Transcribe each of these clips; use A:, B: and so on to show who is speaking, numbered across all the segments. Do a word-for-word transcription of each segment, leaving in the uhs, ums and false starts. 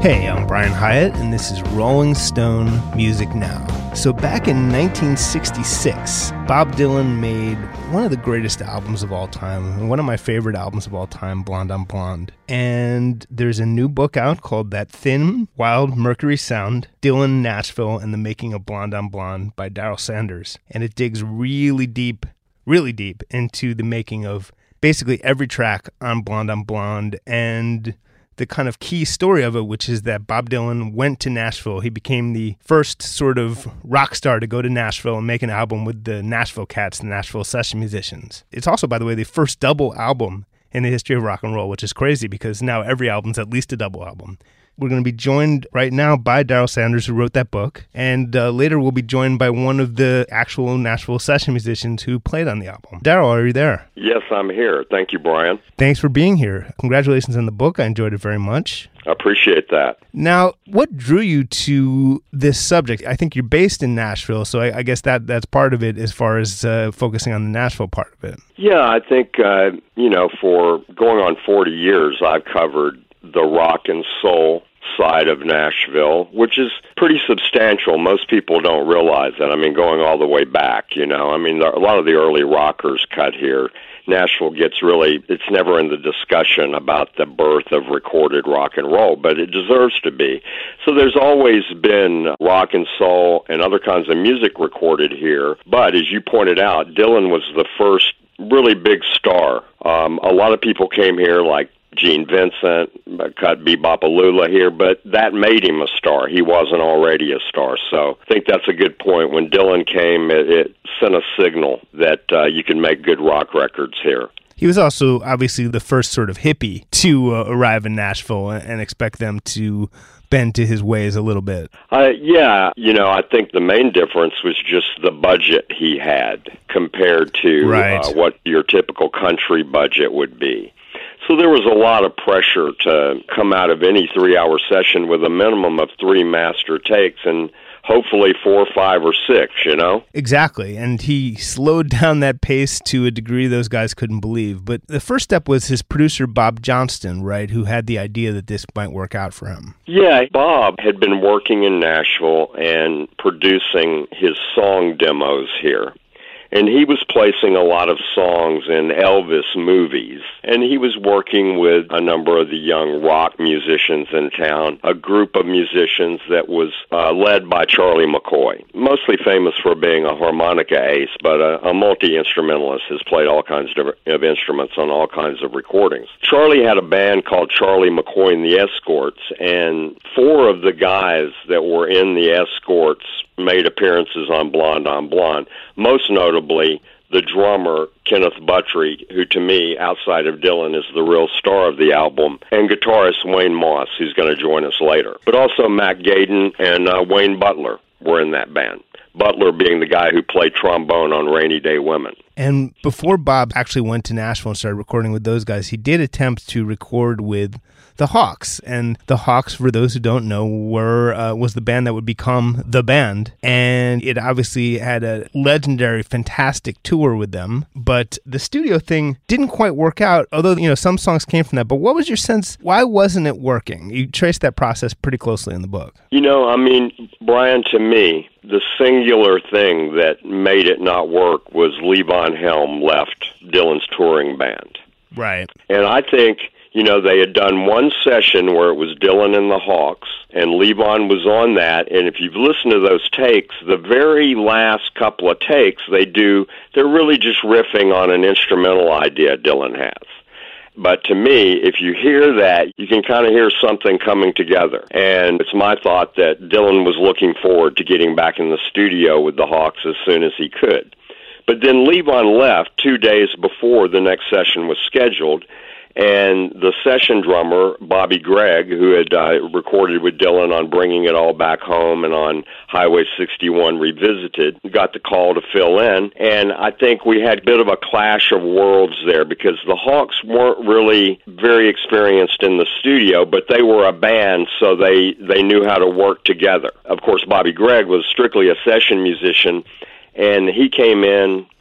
A: Hey, I'm Brian Hyatt, and this is Rolling Stone Music Now. So back in nineteen sixty-six, Bob Dylan made one of the greatest albums of all time, and one of my favorite albums of all time, Blonde on Blonde. And there's a new book out called That Thin, Wild Mercury Sound, Dylan, Nashville, and the Making of Blonde on Blonde by Darrell Sanders. And it digs really deep, really deep into the making of basically every track on Blonde on Blonde, and the kind of key story of it, which is that Bob Dylan went to Nashville. He became the first sort of rock star to go to Nashville and make an album with the Nashville Cats, the Nashville Session Musicians. It's also, by the way, the first double album in the history of rock and roll, which is crazy because now every album's at least a double album. We're going to be joined right now by Darrell Sanders, who wrote that book, and uh, later we'll be joined by one of the actual Nashville session musicians who played on the album. Darrell, are you there?
B: Yes, I'm here. Thank you, Brian.
A: Thanks for being here. Congratulations on the book. I enjoyed it very much.
B: I appreciate that.
A: Now, what drew you to this subject? I think you're based in Nashville, so I, I guess that that's part of it as far as uh, focusing on the Nashville part of it.
B: Yeah, I think, uh, you know, for going on forty years, I've covered the rock and soul side of Nashville, which is pretty substantial. Most people don't realize that. I mean, going all the way back, you know, I mean, a lot of the early rockers cut here. Nashville gets really, it's never in the discussion about the birth of recorded rock and roll, but it deserves to be. So there's always been rock and soul and other kinds of music recorded here. But as you pointed out, Dylan was the first really big star. Um, a lot of people came here like Gene Vincent, cut Bebopalula here, but that made him a star. He wasn't already a star. So I think that's a good point. When Dylan came, it, it sent a signal that uh, you can make good rock records here.
A: He was also obviously the first sort of hippie to uh, arrive in Nashville and expect them to bend to his ways a little bit.
B: Uh, yeah, you know, I think the main difference was just the budget he had compared to
A: right.
B: uh, what your typical country budget would be. So there was a lot of pressure to come out of any three-hour session with a minimum of three master takes and hopefully four, five, or six, you know?
A: Exactly, and he slowed down that pace to a degree those guys couldn't believe. But the first step was his producer, Bob Johnston, right, who had the idea that this might work out for him.
B: Yeah, Bob had been working in Nashville and producing his song demos here. And he was placing a lot of songs in Elvis movies. And he was working with a number of the young rock musicians in town, a group of musicians that was uh, led by Charlie McCoy, mostly famous for being a harmonica ace, but a, a multi-instrumentalist, has played all kinds of, of instruments on all kinds of recordings. Charlie had a band called Charlie McCoy and the Escorts, and four of the guys that were in the Escorts made appearances on Blonde on Blonde, most notably the drummer, Kenneth Buttrey, who to me, outside of Dylan, is the real star of the album, and guitarist Wayne Moss, who's going to join us later. But also Mac Gaden and uh, Wayne Butler were in that band. Butler being the guy who played trombone on Rainy Day Women.
A: And before Bob actually went to Nashville and started recording with those guys, he did attempt to record with the Hawks. And the Hawks, for those who don't know, were uh, was the band that would become the band. And it obviously had a legendary, fantastic tour with them. But the studio thing didn't quite work out, although, you know, some songs came from that. But what was your sense? Why wasn't it working? You trace that process pretty closely in the book.
B: You know, I mean, Brian, to me, the singular thing that made it not work was Levon Helm left Dylan's touring band.
A: Right.
B: And I think, you know, they had done one session where it was Dylan and the Hawks, and Levon was on that, and if you've listened to those takes, the very last couple of takes they do, they're really just riffing on an instrumental idea Dylan has. But to me, if you hear that, you can kind of hear something coming together. And it's my thought that Dylan was looking forward to getting back in the studio with the Hawks as soon as he could. But then Levon left two days before the next session was scheduled, and the session drummer, Bobby Gregg, who had uh, recorded with Dylan on Bringing It All Back Home and on Highway sixty-one Revisited, got the call to fill in. And I think we had a bit of a clash of worlds there because the Hawks weren't really very experienced in the studio, but they were a band, so they, they knew how to work together. Of course, Bobby Gregg was strictly a session musician, and he came in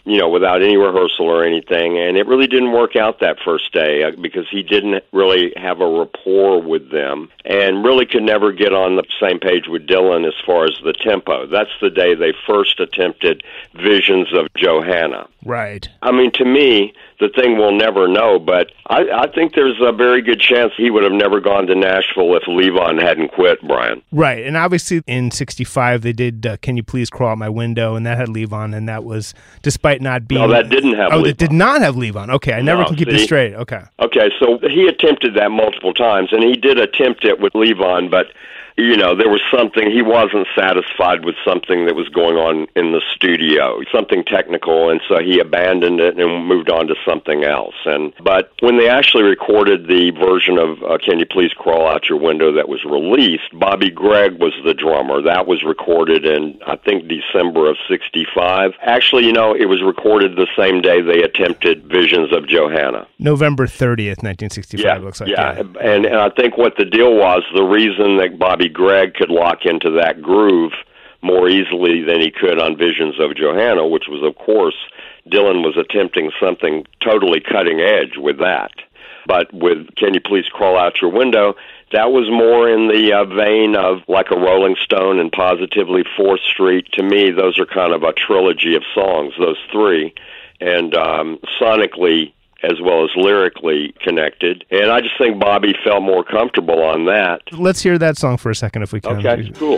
B: you know, without any rehearsal or anything, and it really didn't work out that first day uh, because he didn't really have a rapport with them and really could never get on the same page with Dylan as far as the tempo. That's the day they first attempted Visions of Johanna.
A: Right.
B: I mean, to me, the thing we'll never know, but I, I think there's a very good chance he would have never gone to Nashville if Levon hadn't quit, Brian.
A: Right, and obviously in sixty-five they did uh, Can You Please Crawl Out My Window, and that had Levon, and that was, despite not being...
B: No, that didn't have
A: oh,
B: Levon.
A: Oh, it did not have Levon. Okay, I never
B: no,
A: can keep
B: see?
A: this straight. Okay.
B: Okay, so he attempted that multiple times, and he did attempt it with Levon, but... You know, there was something, he wasn't satisfied with something that was going on in the studio, something technical, and so he abandoned it and moved on to something else. And But when they actually recorded the version of uh, Can You Please Crawl Out Your Window that was released, Bobby Gregg was the drummer. That was recorded in, I think, December of sixty-five. Actually, you know, it was recorded the same day they attempted Visions of Johanna.
A: November thirtieth, nineteen sixty-five,
B: yeah,
A: looks like.
B: Yeah, yeah. And, and I think what the deal was, the reason that Bobby Gregg could lock into that groove more easily than he could on Visions of Johanna, which was, of course, Dylan was attempting something totally cutting edge with that. But with Can You Please Crawl Out Your Window, that was more in the uh, vein of like a Rolling Stone and Positively fourth Street. To me, those are kind of a trilogy of songs, those three. And um, sonically, as well as lyrically connected. And I just think Bobby felt more comfortable on that.
A: Let's hear that song for a second if we can.
B: Okay, cool.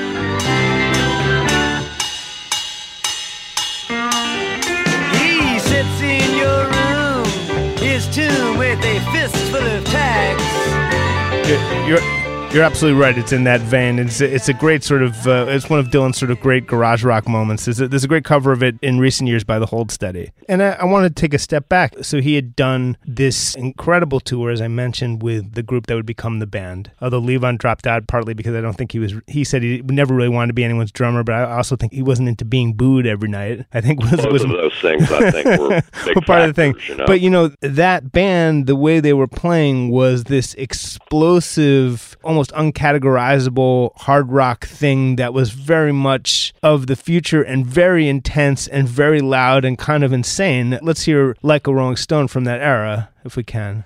C: He sits in your room, his tomb with a fistful of tags.
A: You're, you're, you're absolutely right. It's in that vein. It's a, it's a great sort of, uh, it's one of Dylan's sort of great garage rock moments. There's a, there's a great cover of it in recent years by the Hold Steady. And I, I want to take a step back. So he had done this incredible tour, as I mentioned, with the group that would become the band. Although Levon dropped out partly because I don't think he was, he said he never really wanted to be anyone's drummer, but I also think he wasn't into being booed every night. I think was,
B: Both
A: was
B: of those things, I think, were big
A: part of the thing.
B: You know?
A: But, you know, that band, the way they were playing was this explosive, almost uncategorizable hard rock thing that was very much of the future and very intense and very loud and kind of insane. Let's hear Like a Rolling Stone from that era, if we can.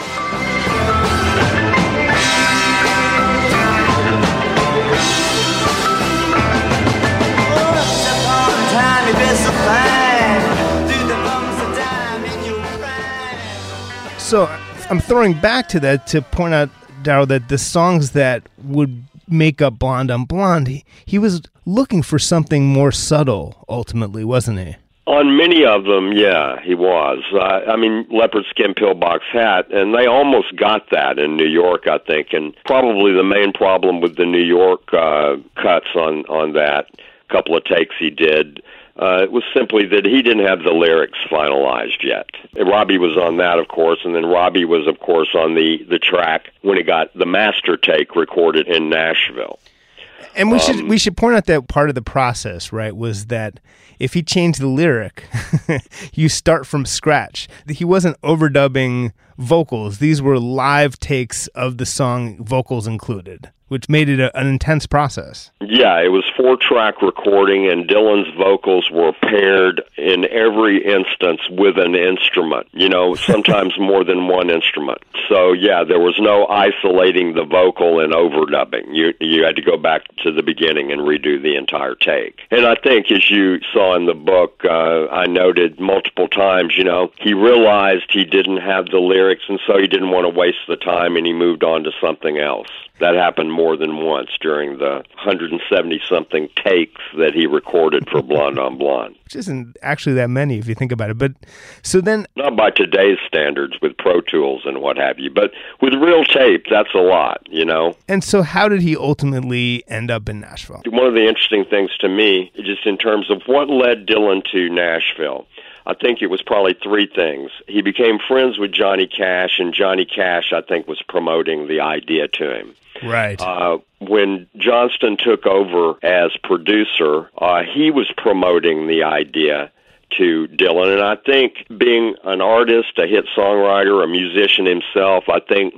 A: So I'm throwing back to that to point out, Darryl, that the songs that would make up Blonde on Blonde, he, he was looking for something more subtle, ultimately, wasn't he?
B: On many of them, yeah, he was. Uh, I mean, Leopard Skin Pillbox Hat, and they almost got that in New York, I think, and probably the main problem with the New York uh, cuts on, on that, couple of takes he did, Uh, it was simply that he didn't have the lyrics finalized yet. And Robbie was on that, of course, and then Robbie was, of course, on the, the track when he got the master take recorded in Nashville.
A: And we
B: um,
A: should we should point out that part of the process, right, was that if he changed the lyric, you start from scratch. He wasn't overdubbing vocals. These were live takes of the song, vocals included, which made it a, an intense process.
B: Yeah, it was four-track recording, and Dylan's vocals were paired in every instance with an instrument, you know, sometimes more than one instrument. So, yeah, there was no isolating the vocal and overdubbing. You, you had to go back to the beginning and redo the entire take. And I think, as you saw in the book, uh, I noted multiple times, you know, he realized he didn't have the lyrics, and so he didn't want to waste the time, and he moved on to something else. That happened more than once during the one hundred seventy-something takes that he recorded for Blonde on Blonde.
A: Which isn't actually that many if you think about it. But so then...
B: Not by today's standards with Pro Tools and what have you, but with real tape, that's a lot, you know?
A: And so how did he ultimately end up in Nashville?
B: One of the interesting things to me, just in terms of what led Dylan to Nashville, I think it was probably three things. He became friends with Johnny Cash, and Johnny Cash, I think, was promoting the idea to him.
A: Right.
B: Uh, when Johnston took over as producer, uh, he was promoting the idea to Dylan. And I think being an artist, a hit songwriter, a musician himself, I think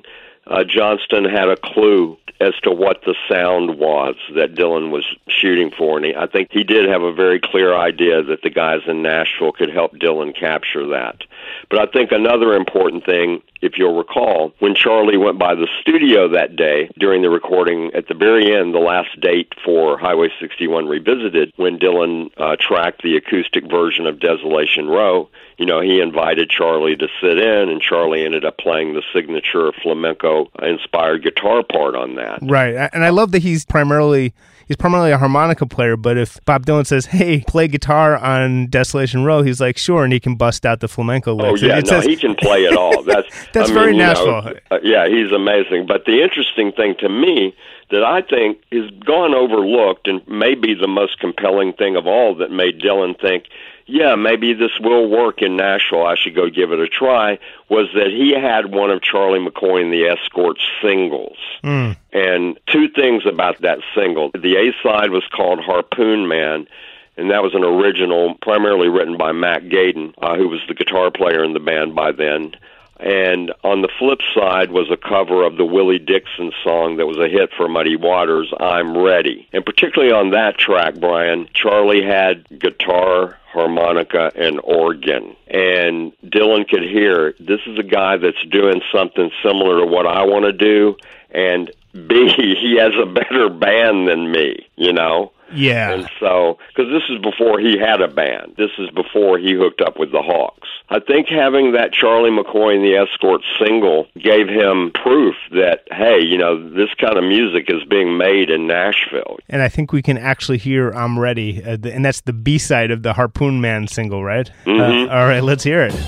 B: uh, Johnston had a clue as to what the sound was that Dylan was shooting for, and he, I think he did have a very clear idea that the guys in Nashville could help Dylan capture that. But I think another important thing, if you'll recall, when Charlie went by the studio that day during the recording, at the very end, the last date for Highway sixty-one Revisited, when Dylan uh, tracked the acoustic version of Desolation Row, you know, he invited Charlie to sit in, and Charlie ended up playing the signature flamenco-inspired guitar part on that.
A: Right, and I love that he's primarily... He's primarily a harmonica player, but if Bob Dylan says, hey, play guitar on Desolation Row, he's like, sure, and he can bust out the flamenco licks.
B: Oh, yeah,
A: it
B: no,
A: says,
B: he can play it all. That's,
A: That's
B: I
A: very
B: mean,
A: Nashville.
B: You know, uh, yeah, he's amazing. But the interesting thing to me that I think is gone overlooked and maybe the most compelling thing of all that made Dylan think, yeah, maybe this will work in Nashville, I should go give it a try, was that he had one of Charlie McCoy and the Escorts singles.
A: Mm.
B: And two things about that single. The A-side was called Harpoon Man, and that was an original primarily written by Mac Gaden, uh, who was the guitar player in the band by then. And on the flip side was a cover of the Willie Dixon song that was a hit for Muddy Waters, I'm Ready. And particularly on that track, Brian, Charlie had guitar, harmonica, and organ. And Dylan could hear, this is a guy that's doing something similar to what I want to do, and B, he has a better band than me, you know?
A: Yeah.
B: And so, because this is before he had a band. This is before he hooked up with the Hawks. I think having that Charlie McCoy and the Escorts single gave him proof that, hey, you know, this kind of music is being made in Nashville.
A: And I think we can actually hear I'm Ready, uh, the, and that's the B-side of the Harpoon Man single, right?
B: Mm-hmm.
A: Uh, all right, let's hear it.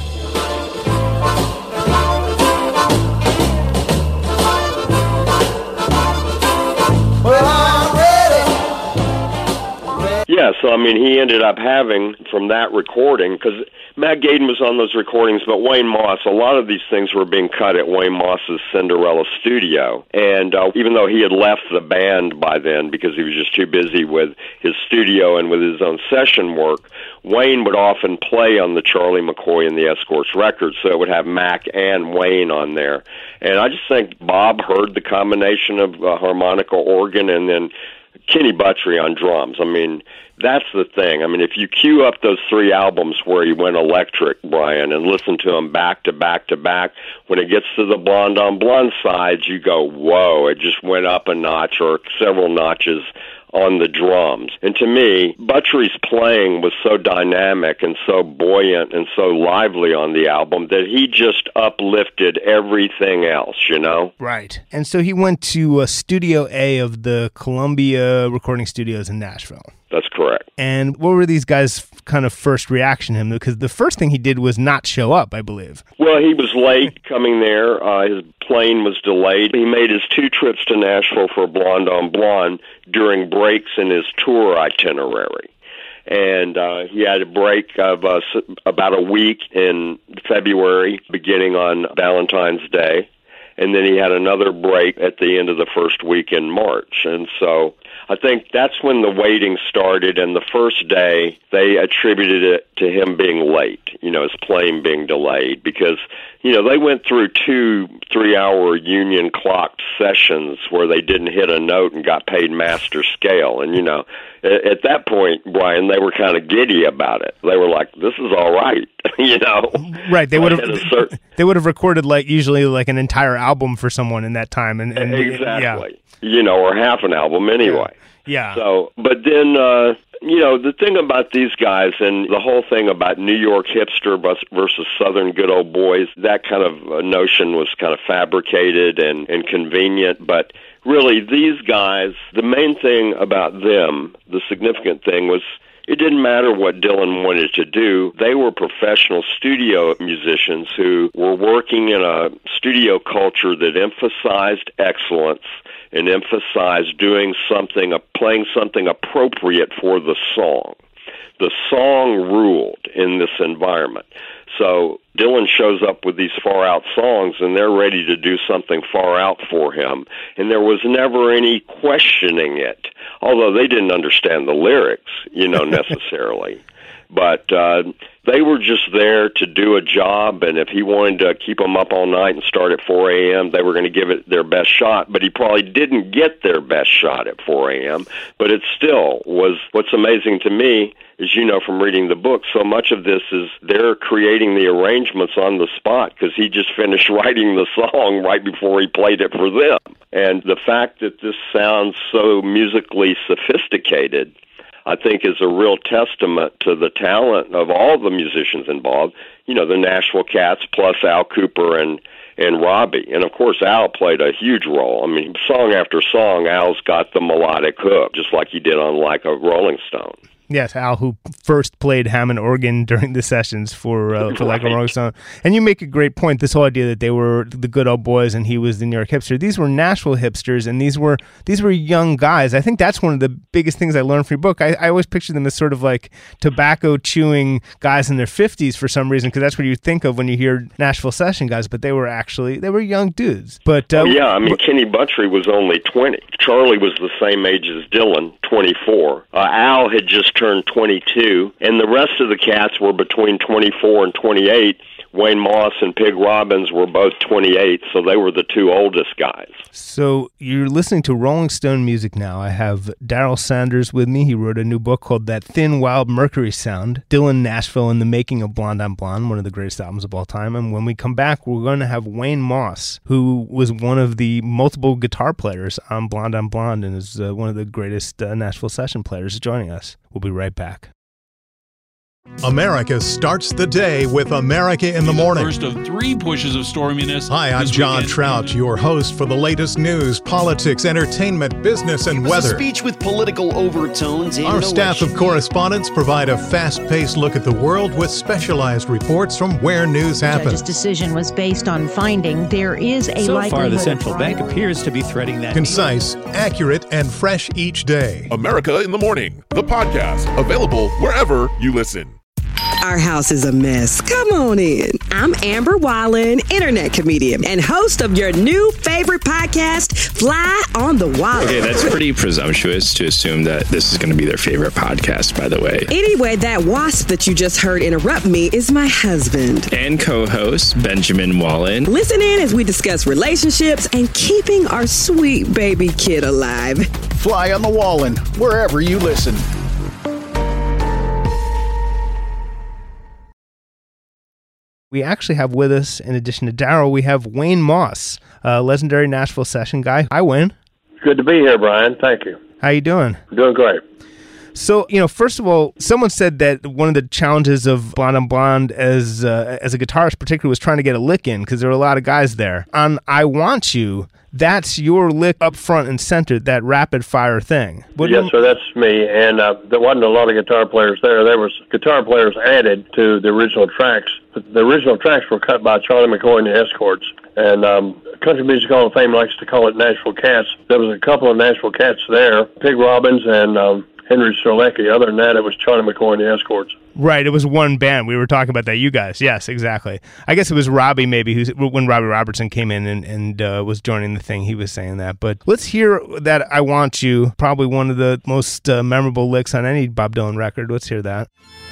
B: Yeah, so, I mean, he ended up having, from that recording, because Matt Gaden was on those recordings, but Wayne Moss, a lot of these things were being cut at Wayne Moss's Cinderella studio. And uh, even though he had left the band by then because he was just too busy with his studio and with his own session work, Wayne would often play on the Charlie McCoy and the Escorts records, so it would have Mac and Wayne on there. And I just think Bob heard the combination of uh, harmonica, organ, and then Kenny Buttrey on drums. I mean, that's the thing. I mean, if you queue up those three albums where he went electric, Brian, and listen to them back to back to back, when it gets to the Blonde on Blonde sides, you go, whoa, it just went up a notch or several notches on the drums. And to me, Buttrey's playing was so dynamic and so buoyant and so lively on the album that he just uplifted everything else, you know?
A: Right. And so he went to uh, Studio A of the Columbia Recording Studios in Nashville.
B: That's correct.
A: And what were these guys' kind of first reaction to him? Because the first thing he did was not show up, I believe.
B: Well, he was late coming there. Uh, his plane was delayed. He made his two trips to Nashville for Blonde on Blonde during breaks in his tour itinerary. And uh, he had a break of uh, about a week in February, beginning on Valentine's Day. And then he had another break at the end of the first week in March. And so I think that's when the waiting started, and the first day they attributed it to him being late, you know, his plane being delayed, because, you know, they went through two three-hour union clocked sessions where they didn't hit a note and got paid master scale. And, you know, at, at that point, Brian, they were kind of giddy about it. They were like, this is all right, you know.
A: Right, they would have
B: certain...
A: they would have recorded, like, usually like an entire album for someone in that time. And, and
B: Exactly.
A: Yeah.
B: You know, or half an album anyway.
A: Yeah.
B: So, but then, uh, you know, the thing about these guys and the whole thing about New York hipster versus Southern good old boys, that kind of notion was kind of fabricated and, and convenient. But really, these guys, the main thing about them, the significant thing was, it didn't matter what Dylan wanted to do. They were professional studio musicians who were working in a studio culture that emphasized excellence and emphasized doing something, uh, playing something appropriate for the song. The song ruled in this environment. So Dylan shows up with these far-out songs, and they're ready to do something far out for him. And there was never any questioning it, although they didn't understand the lyrics, you know, necessarily. But uh, they were just there to do a job, and if he wanted to keep them up all night and start at four a.m., they were going to give it their best shot. But he probably didn't get their best shot at four a.m., but it still was. What's amazing to me is, you know, from reading the book, so much of this is they're creating the arrangements on the spot because he just finished writing the song right before he played it for them. And the fact that this sounds so musically sophisticated, I think, is a real testament to the talent of all the musicians involved. You know, the Nashville Cats plus Al Kooper and and Robbie. And, of course, Al played a huge role. I mean, song after song, Al's got the melodic hook, just like he did on Like a Rolling Stone.
A: Yes, Al, who first played Hammond organ during the sessions for uh, for Like a Rolling Stone. And you make a great point, this whole idea that they were the good old boys and he was the New York hipster. These were Nashville hipsters, and these were these were young guys. I think that's one of the biggest things I learned from your book. I, I always picture them as sort of like tobacco-chewing guys in their fifties for some reason, because that's what you think of when you hear Nashville session guys, but they were actually, they were young dudes. But uh,
B: oh, yeah, I mean, but, Kenny Buttrey was only twenty. Charlie was the same age as Dylan, twenty-four. Uh, Al had just turned twenty-two, and the rest of the Cats were between twenty-four and twenty-eight. Wayne Moss and Pig Robbins were both twenty-eight, so they were the two oldest guys.
A: So you're listening to Rolling Stone Music Now. I have Darrell Sanders with me. He wrote a new book called That Thin, Wild Mercury Sound, Dylan, Nashville, and the Making of Blonde on Blonde, one of the greatest albums of all time. And when we come back, we're going to have Wayne Moss, who was one of the multiple guitar players on Blonde on Blonde and is uh, one of the greatest uh, Nashville session players, joining us. We'll be right back.
D: America starts the day with America in the Morning.
E: The first of three pushes of storminess.
D: Hi, I'm John weekend. Trout, your host for the latest news, politics, entertainment, business, and
F: it was
D: weather.
F: A speech with political overtones.
D: Our staff of correspondents provide a fast-paced look at the world with specialized reports from where news happens.
G: The judge's decision was based on finding there is a
H: so
G: likelihood.
H: So far, the central bank appears to be threading that.
D: Concise, accurate, and fresh each day.
I: America in the Morning, the podcast, available wherever you listen.
J: Our house is a mess. Come on in. I'm Amber Wallen, internet comedian and host of your new favorite podcast, Fly on the Wall.
K: Okay, that's pretty presumptuous to assume that this is going to be their favorite podcast, by the way.
J: Anyway, that wasp that you just heard interrupt me is my husband.
K: And co-host, Benjamin Wallen.
J: Listen in as we discuss relationships and keeping our sweet baby kid alive.
L: Fly on the Wallen, wherever you listen.
A: We actually have with us, in addition to Darrell, we have Wayne Moss, a legendary Nashville session guy. Hi, Wayne.
M: Good to be here, Brian. Thank you.
A: How you doing?
M: Doing great.
A: So, you know, first of all, someone said that one of the challenges of Blonde on Blonde as uh, as a guitarist particularly was trying to get a lick in, because there were a lot of guys there. On I Want You, that's your lick up front and center, that rapid fire thing.
M: What yes, sir, that's me. And uh, there wasn't a lot of guitar players there. There was guitar players added to the original tracks. The original tracks were cut by Charlie McCoy and the Escorts. And um, Country Music Hall of Fame likes to call it Nashville Cats. There was a couple of Nashville Cats there, Pig Robbins and um, Henry Strzelecki. Other than that, it was Charlie McCoy and the Escorts.
A: Right, it was one band. We were talking about that. You guys, yes, exactly. I guess it was Robbie maybe, who's, when Robbie Robertson came in and, and uh, was joining the thing, he was saying that. But let's hear that I Want You, probably one of the most uh, memorable licks on any Bob Dylan record. Let's hear that.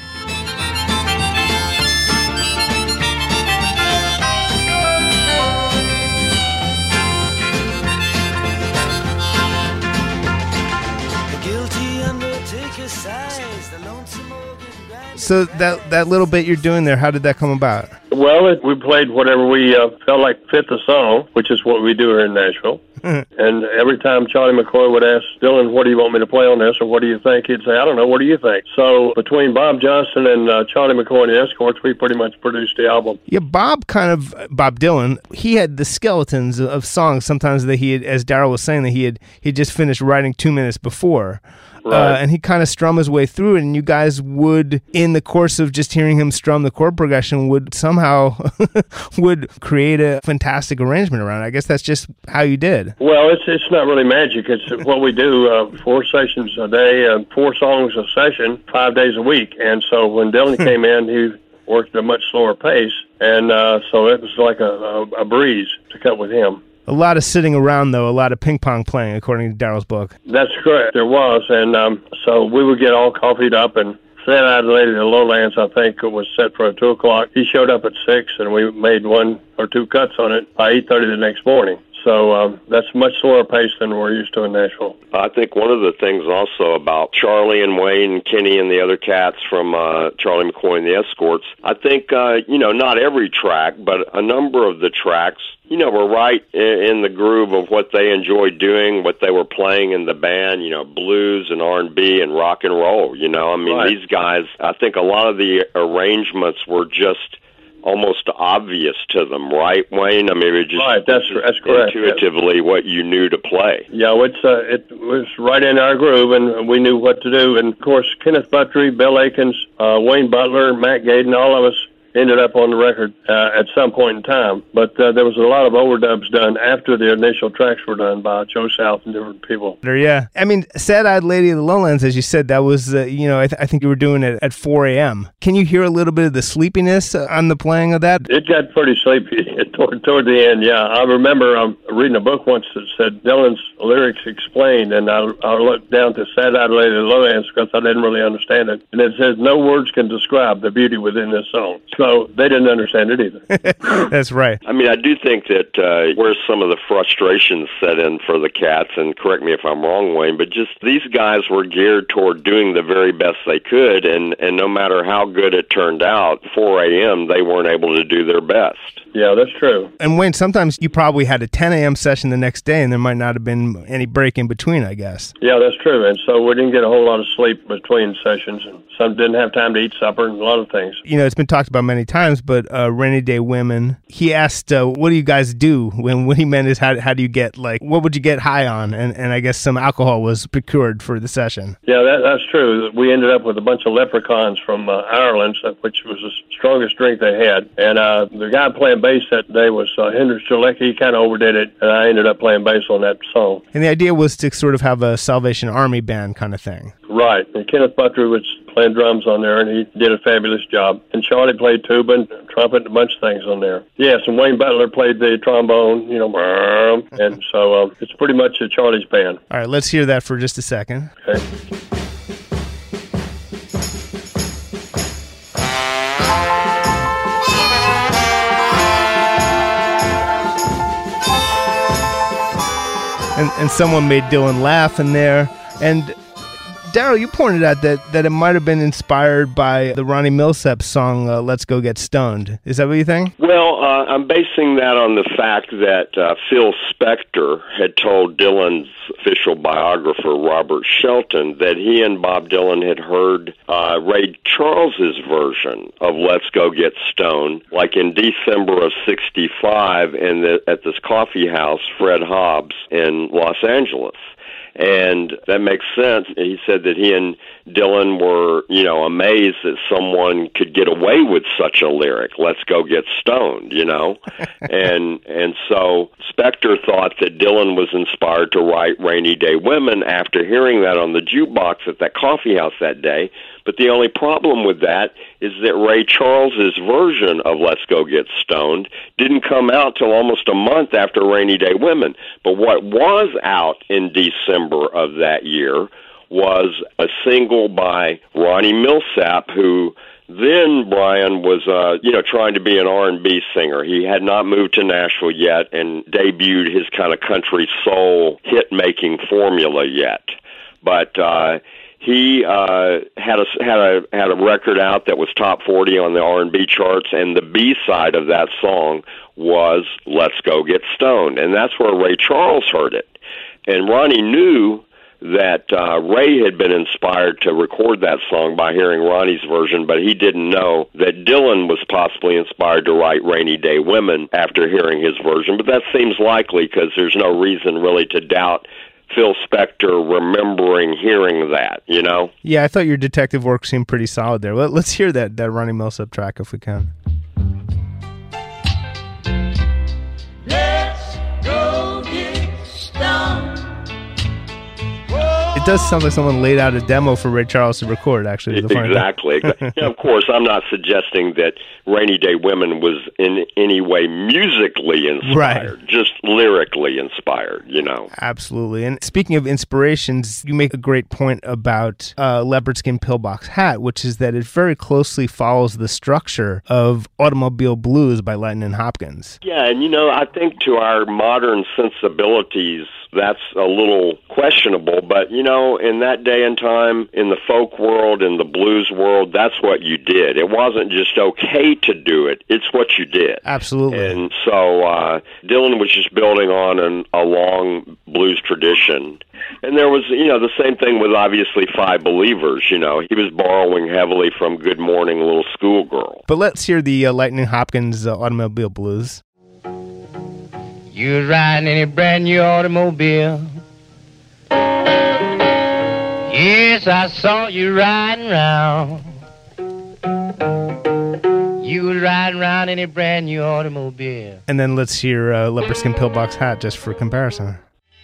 A: So that that little bit you're doing there, how did that come about?
M: Well, it, we played whatever we uh, felt like fit the song, which is what we do here in Nashville. And every time Charlie McCoy would ask Dylan, what do you want me to play on this, or what do you think? He'd say, I don't know, what do you think? So between Bob Johnston and uh, Charlie McCoy and the Escorts, we pretty much produced the album.
A: Yeah, Bob kind of, Bob Dylan, he had the skeletons of songs sometimes that he had, as Darrell was saying, that he had he just finished writing two minutes before.
M: Right.
A: Uh, and he kind of strum his way through it, and you guys would, in the course of just hearing him strum the chord progression, would somehow would create a fantastic arrangement around it. I guess that's just how you did.
M: Well, it's it's not really magic. It's what we do, uh, four sessions a day, uh, four songs a session, five days a week. And so when Dylan came in, he worked at a much slower pace, and uh, so it was like a, a, a breeze to cut with him.
A: A lot of sitting around, though, a lot of ping pong playing, according to Darrell's book.
M: That's correct. There was, and um, so we would get all coffeeed up and Sad-Eyed Lady of the Lowlands, I think, it was set for two o'clock. He showed up at six, and we made one or two cuts on it by eight thirty the next morning. So um, that's much slower pace than we're used to in Nashville.
B: I think one of the things also about Charlie and Wayne and Kenny and the other cats from uh, Charlie McCoy and the Escorts, I think, uh, you know, not every track, but a number of the tracks, you know, were right in the groove of what they enjoyed doing, what they were playing in the band, you know, blues and R and B and rock and roll, you know. I mean, right. These guys, I think a lot of the arrangements were just almost obvious to them, right, Wayne? I mean, it just
M: right, that's, that's correct.
B: Intuitively, yes. What you knew to play.
M: Yeah, it's uh, it was right in our groove, and we knew what to do. And of course, Kenneth Buttrey, Bill Akins, uh, Wayne Butler, Matt Gaden, all of us ended up on the record uh, at some point in time. But uh, there was a lot of overdubs done after the initial tracks were done by Joe South and different people.
A: Yeah. I mean, Sad-Eyed Lady of the Lowlands, as you said, that was, uh, you know, I, th- I think you were doing it at four a.m. Can you hear a little bit of the sleepiness on the playing of that?
M: It got pretty sleepy toward, toward the end, yeah. I remember um, reading a book once that said Dylan's lyrics explained, and I, I looked down to Sad-Eyed Lady of the Lowlands because I didn't really understand it. And it says, no words can describe the beauty within this song. So So they didn't understand it either.
A: That's right.
B: I mean, I do think that uh, where some of the frustrations set in for the Cats, and correct me if I'm wrong, Wayne, but just these guys were geared toward doing the very best they could, and, and no matter how good it turned out, four a.m., they weren't able to do their best.
M: Yeah, that's true.
A: And Wayne, sometimes you probably had a ten a.m. session the next day, and there might not have been any break in between, I guess.
M: Yeah, that's true. And so we didn't get a whole lot of sleep between sessions, and some didn't have time to eat supper and a lot of things.
A: You know, it's been talked about many times, but uh, Rainy Day Women, he asked, uh, what do you guys do? When what he meant is, how, how do you get, like, what would you get high on? And, and I guess some alcohol was procured for the session.
M: Yeah, that, that's true. We ended up with a bunch of leprechauns from uh, Ireland, which was the strongest drink they had. And uh, the guy playing bass that day was uh, Hendrix Jalecki. He kind of overdid it, and I ended up playing bass on that song.
A: And the idea was to sort of have a Salvation Army band kind of thing.
M: Right. And Kenneth Buttrey was playing drums on there, and he did a fabulous job. And Charlie played tuba and trumpet and a bunch of things on there. Yes, and Wayne Butler played the trombone, you know, and so uh, it's pretty much a Charlie's band.
A: All right, let's hear that for just a second.
M: Okay.
A: And, and someone made Dylan laugh in there. And Daryl, you pointed out that, that it might have been inspired by the Ronnie Milsap song, uh, Let's Go Get Stoned. Is that what you think?
B: Well, uh, I'm basing that on the fact that uh, Phil Spector had told Dylan's official biographer, Robert Shelton, that he and Bob Dylan had heard uh, Ray Charles's version of Let's Go Get Stoned, like in December of sixty-five in the, at this coffee house, Fred Hobbs, in Los Angeles. And that makes sense. He said that he and Dylan were, you know, amazed that someone could get away with such a lyric, let's go get stoned, you know. and and so Spector thought that Dylan was inspired to write Rainy Day Women after hearing that on the jukebox at that coffee house that day. But the only problem with that is that Ray Charles's version of Let's Go Get Stoned didn't come out till almost a month after Rainy Day Women. But what was out in December of that year was a single by Ronnie Milsap, who then, Brian, was uh, you know, trying to be an R and B singer. He had not moved to Nashville yet and debuted his kind of country soul hit-making formula yet. But uh He uh, had a had a had a record out that was top forty on the R and B charts, and the B side of that song was "Let's Go Get Stoned," and that's where Ray Charles heard it. And Ronnie knew that uh, Ray had been inspired to record that song by hearing Ronnie's version, but he didn't know that Dylan was possibly inspired to write Rainy Day Women after hearing his version. But that seems likely because there's no reason really to doubt Phil Spector remembering hearing that, you know?
A: Yeah, I thought your detective work seemed pretty solid there. Let, let's hear that, that Ronnie Milsap track if we can.
C: Let's go get stoned.
A: It it does sound like someone laid out a demo for Ray Charles to record, actually.
B: Exactly. Yeah, of course, I'm not suggesting that Rainy Day Women was in any way musically inspired, right. Just lyrically inspired, you know.
A: Absolutely. And speaking of inspirations, you make a great point about uh, Leopard Skin Pillbox Hat, which is that it very closely follows the structure of Automobile Blues by Lightnin' Hopkins.
B: Yeah, and you know, I think to our modern sensibilities, that's a little questionable, but you know, in that day and time, in the folk world, in the blues world, that's what you did. It wasn't just okay to do it, it's what you did.
A: Absolutely.
B: And so uh, Dylan was just building on an, a long blues tradition. And there was, you know, the same thing with obviously Five Believers, you know. He was borrowing heavily from Good Morning Little Schoolgirl.
A: But let's hear the uh, Lightnin' Hopkins uh, Automobile Blues.
C: You was riding in a brand new automobile. Yes, I saw you riding round. You was riding around in a brand new automobile.
A: And then let's hear uh, Leopard Skin Pillbox Hat just for comparison.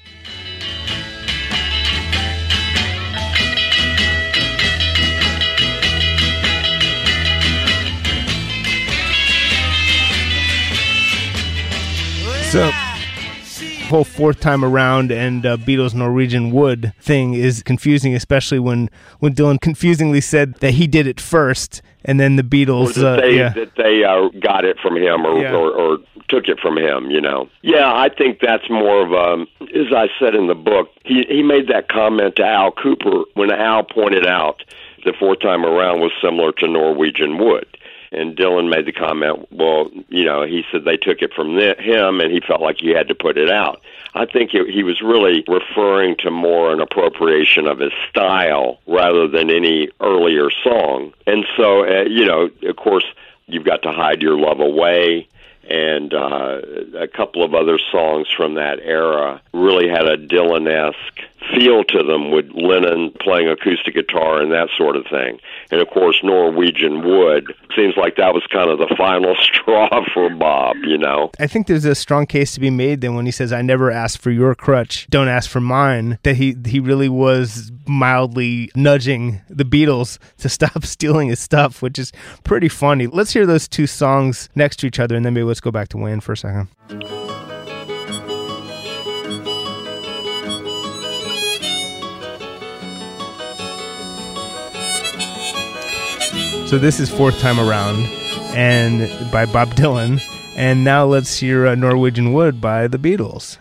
A: So, whole fourth time around and uh, Beatles Norwegian Wood thing is confusing, especially when, when Dylan confusingly said that he did it first, and then the Beatles...
B: Or that
A: uh,
B: they,
A: yeah.
B: that they uh, got it from him or,
A: yeah.
B: or, or took it from him, you know. Yeah, I think that's more of a... As I said in the book, he, he made that comment to Al Cooper when Al pointed out the fourth time around was similar to Norwegian Wood. And Dylan made the comment, well, you know, he said they took it from the, him, and he felt like he had to put it out. I think it, he was really referring to more an appropriation of his style rather than any earlier song. And so, uh, you know, of course, you've got to Hide Your Love Away, and uh, a couple of other songs from that era really had a Dylan-esque feel to them with Lennon playing acoustic guitar and that sort of thing. And, of course, Norwegian Wood seems like that was kind of the final straw for Bob, you know.
A: I think there's a strong case to be made then when he says, I never asked for your crutch, don't ask for mine, that he, he really was mildly nudging the Beatles to stop stealing his stuff, which is pretty funny. Let's hear those two songs next to each other, and then maybe let's go back to Wayne for a second. So this is Fourth Time Around, and by Bob Dylan. And now let's hear uh, Norwegian Wood by the Beatles.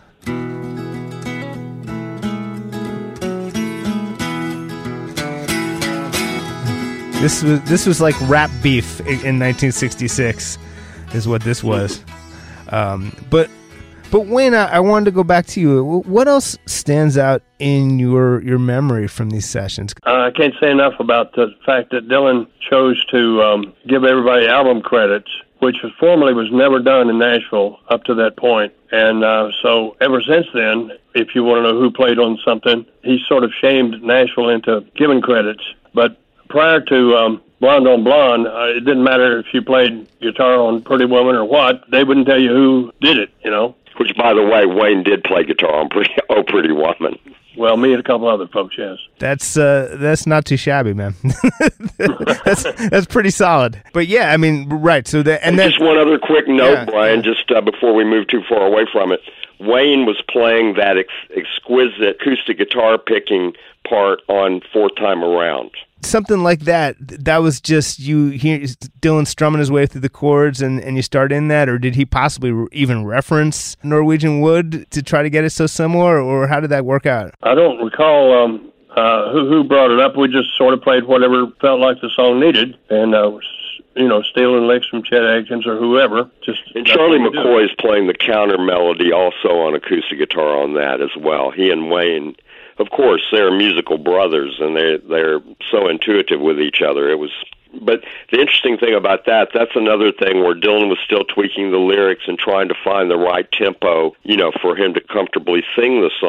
A: This was this was like rap beef in nineteen sixty-six, is what this was. Um, but but Wayne, I, I wanted to go back to you. What else stands out in your your memory from these sessions?
M: Uh, I can't say enough about the fact that Dylan chose to um, give everybody album credits, which was formerly was never done in Nashville up to that point. And uh, so ever since then, if you want to know who played on something, he sort of shamed Nashville into giving credits. But prior to um, Blonde on Blonde, uh, it didn't matter if you played guitar on Pretty Woman or what, they wouldn't tell you who did it, you know.
B: Which, by the way, Wayne did play guitar on Pretty, Oh Pretty Woman.
M: Well, me and a couple other folks, yes.
A: That's uh, that's not too shabby, man. that's that's pretty solid. But yeah, I mean, right. So that and,
B: and
A: then,
B: just one other quick note,
A: yeah,
B: Brian,
A: yeah.
B: just uh, before we move too far away from it. Wayne was playing that ex- exquisite acoustic guitar picking part on Fourth Time Around.
A: Something like that. That was just you hear Dylan strumming his way through the chords, and, and you start in that, or did he possibly re- even reference Norwegian Wood to try to get it so similar, or how did that work out?
M: I don't recall um, uh, who who brought it up. We just sort of played whatever felt like the song needed, and uh, you know, stealing licks from Chet Atkins or whoever. Just
B: and Charlie McCoy is playing the counter melody also on acoustic guitar on that as well. He and Wayne. Of course, they're musical brothers, and they're, they're so intuitive with each other. It was, but the interesting thing about that, that's another thing where Dylan was still tweaking the lyrics and trying to find the right tempo, you know, for him to comfortably sing the song.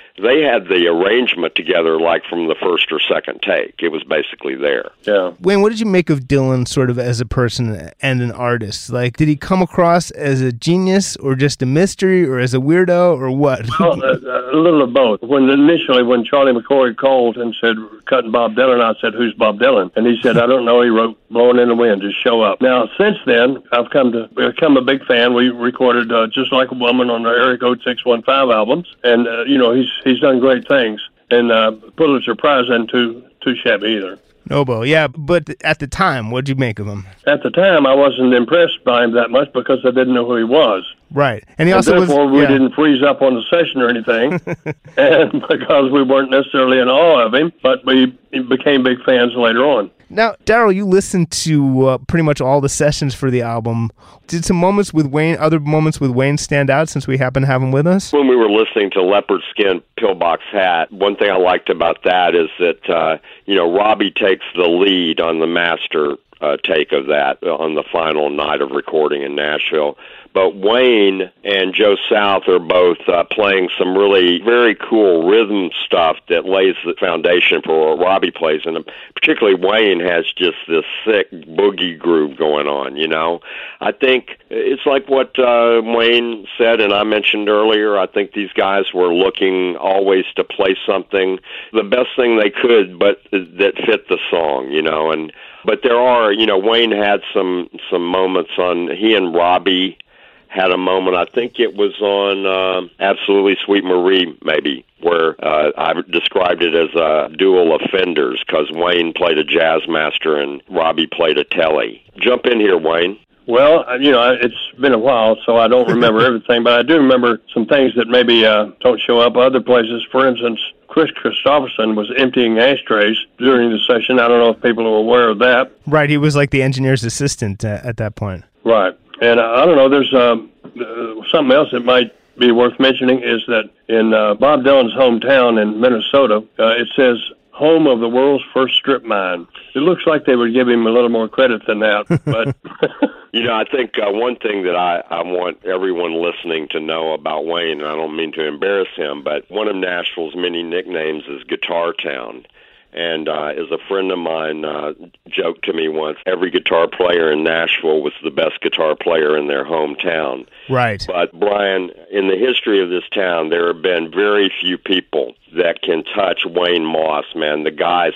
B: they had the arrangement together like from the first or second take. It was basically there.
M: Yeah.
A: Wayne, what did you make of Dylan sort of as a person and an artist? Like, did he come across as a genius or just a mystery or as a weirdo or what?
M: Well, a, a little of both. When initially, when Charlie McCoy called and said, cutting Bob Dylan, I said, who's Bob Dylan? And he said, I don't know. He wrote Blowing in the Wind, just show up. Now, since then, I've come to become a big fan. We recorded uh, Just Like a Woman on the Area Code six one five albums. And, uh, you know, he's he's done great things. And uh, Pulitzer Prize isn't too, too shabby either.
A: Nobo, yeah, but at the time, what'd you make of him?
M: At the time, I wasn't impressed by him that much because I didn't know who he was.
A: Right. And he
M: and
A: also
M: therefore,
A: was,
M: we
A: yeah.
M: didn't freeze up on the session or anything, and because we weren't necessarily in awe of him, but we became big fans later on.
A: Now, Daryl, you listened to uh, pretty much all the sessions for the album. Did some moments with Wayne, other moments with Wayne stand out since we happen to have him with us?
B: When we were listening to Leopard Skin Pillbox Hat, one thing I liked about that is that, uh, you know, Robbie takes the lead on the master uh, take of that on the final night of recording in Nashville. But Wayne and Joe South are both uh, playing some really very cool rhythm stuff that lays the foundation for what Robbie plays. And particularly Wayne has just this sick boogie groove going on, you know. I think it's like what uh, Wayne said and I mentioned earlier. I think these guys were looking always to play something, the best thing they could, but that fit the song, you know. And but there are, you know, Wayne had some, some moments on, he and Robbie had a moment, I think it was on uh, Absolutely Sweet Marie, maybe, where uh, I described it as a duel of fenders, because Wayne played a jazz master and Robbie played a telly. Jump in here, Wayne.
M: Well, you know, it's been a while, so I don't remember everything, but I do remember some things that maybe uh, don't show up other places. For instance, Chris Christopherson was emptying ashtrays during the session. I don't know if people are aware of that.
A: Right, he was like the engineer's assistant uh, at that point.
M: Right. And uh, I don't know, there's um, uh, something else that might be worth mentioning is that in uh, Bob Dylan's hometown in Minnesota, uh, it says, home of the world's first strip mine. It looks like they would give him a little more credit than that. But
B: you know, I think uh, one thing that I, I want everyone listening to know about Wayne, and I don't mean to embarrass him, but one of Nashville's many nicknames is Guitar Town. And uh, as a friend of mine uh, joked to me once, every guitar player in Nashville was the best guitar player in their hometown.
A: Right.
B: But, Brian, in the history of this town, there have been very few people that can touch Wayne Moss, man. The guy's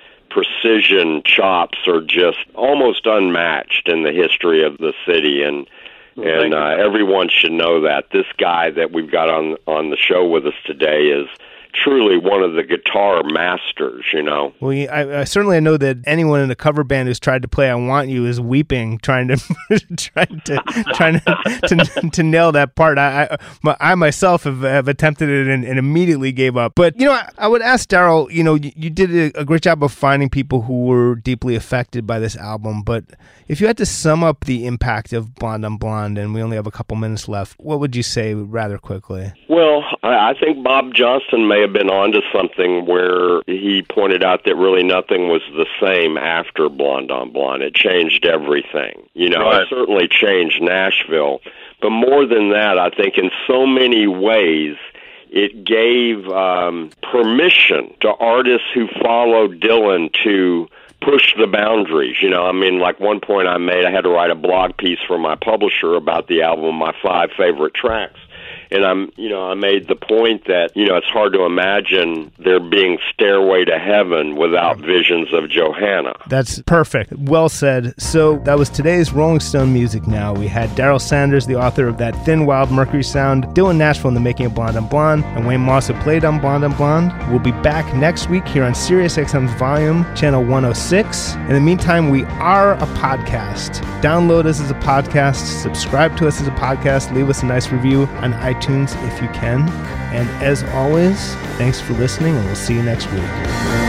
B: precision chops are just almost unmatched in the history of the city, and and uh, everyone should know that. This guy that we've got on on the show with us today is truly one of the guitar masters, you know.
A: Well, I, I certainly know that anyone in a cover band who's tried to play "I Want You" is weeping, trying to trying to trying to, to, to nail that part. I I, I myself have, have attempted it and, and immediately gave up. But you know, I, I would ask Daryl. You know, you, you did a, a great job of finding people who were deeply affected by this album. But if you had to sum up the impact of Blonde on Blonde, and we only have a couple minutes left, what would you say rather quickly?
B: Well, I, I think Bob Johnston may have been onto something where he pointed out that really nothing was the same after Blonde on Blonde. It changed everything. You know,
M: right.
B: It certainly changed Nashville. But more than that, I think in so many ways, it gave um, permission to artists who followed Dylan to push the boundaries. You know, I mean, like one point I made, I had to write a blog piece for my publisher about the album, my five favorite tracks. And I'm, you know, I made the point that, you know, it's hard to imagine there being Stairway to Heaven without Visions of Johanna.
A: That's perfect. Well said. So that was today's Rolling Stone Music Now. We had Daryl Sanders, the author of That Thin Wild Mercury Sound, Dylan Nashville in the Making of Blonde on Blonde, and Wayne Moss, who played on Blonde on Blonde. We'll be back next week here on Sirius X M's Volume, channel one oh six. In the meantime, we are a podcast. Download us as a podcast, subscribe to us as a podcast, leave us a nice review on iTunes if you can. And as always, thanks for listening, and we'll see you next week.